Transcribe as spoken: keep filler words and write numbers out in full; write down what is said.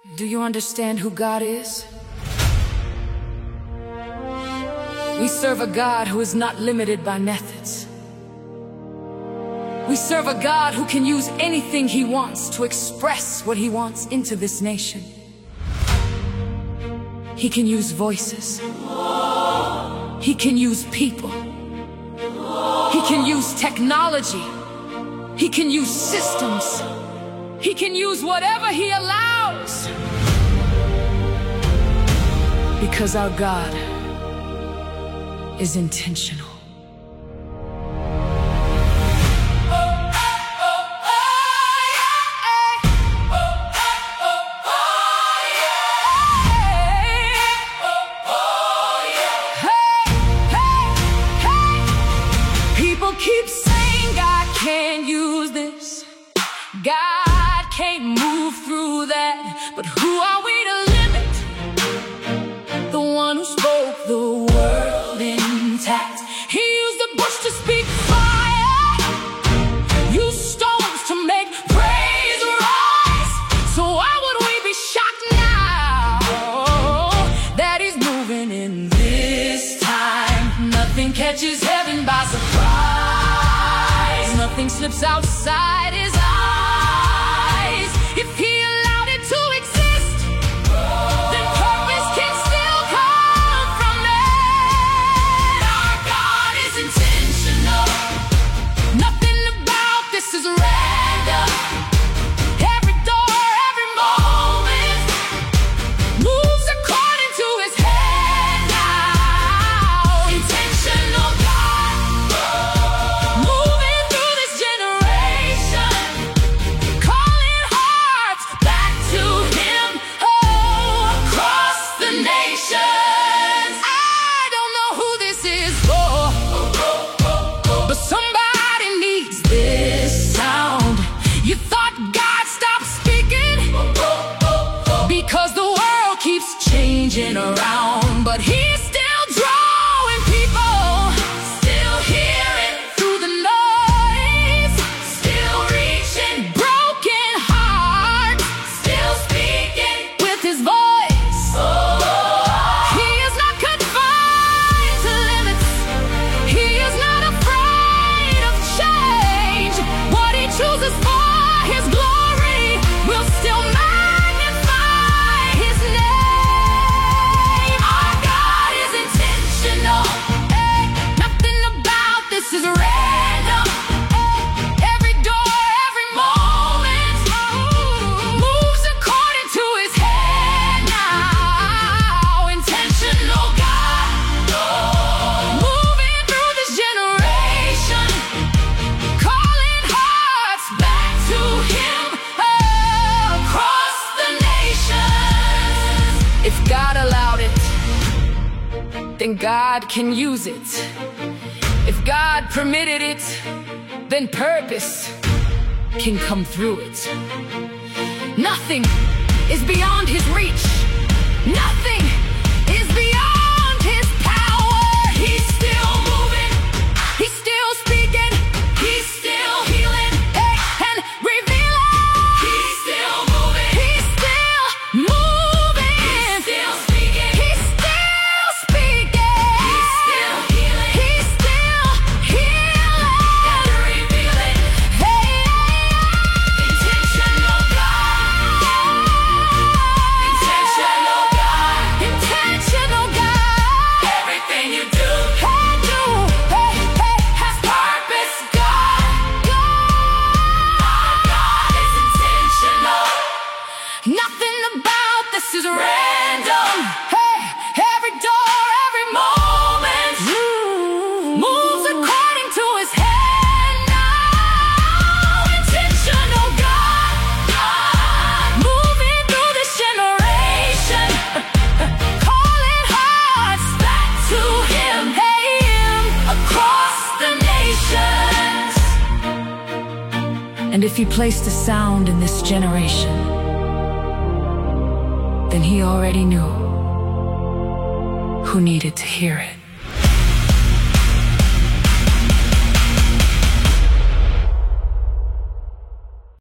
Do you understand who God is? We serve a God who is not limited by methods. We serve a God who can use anything He wants to express what He wants into this nation. He can use voices. He can use people. He can use technology. He can use systems. He can use whatever He allows. Because our God is intentional. People keep saying God can't use this, God can't move through that. But who are we to limit the one who spoke the world intact? He used the bush to speak fire, used stones to make praise rise. So why would we be shocked now that He's moving in this time? Nothing catches heaven by surprise. Nothing slips outside His eyes. If He allowed it to exist, then purpose can still come from it. Our God is intentional. Nothing about this is random. Every door, every moment moves according to His hand now. Intentional God, moving through this generation, calling hearts back to Him, oh, across the nations. I don't know who this is for, but somebody needs this sound. You thought God stopped speaking because the world keeps changing around, but He's still drawing people, still hearing through the noise, still reaching broken hearts, still speaking with His voice. He is not confined to limits. He is not afraid of change. What He chooses for His glory will still magnify His name. Our God is intentional. Hey, nothing about this is random. Hey, every door, every moment moves according to His hand now. Intentional God, moving through this generation, calling hearts back to Him, oh, across the nations. If God allowed it, then God can use it. If God permitted it, then purpose can come through it. Nothing is beyond His reach. Nothing is beyond His power. He's still moving. He's still speaking. He's still healing, eh, and revealing. He's still moving. He's still moving. He's still speaking. He's still speaking. He's still healing. He's still healing and revealing. Hey, intentional God. Intentional God. Intentional God. Everything you do, hey, do, hey, hey, has purpose. God, God, our God is intentional. Nothing about this is random. Hey, every door, every moment moves according to His hand now. Intentional God, moving through this generation, calling hearts back to Him, hey, Him, across the nations. And if He placed a sound in this generation, then He already knew who needed to hear it.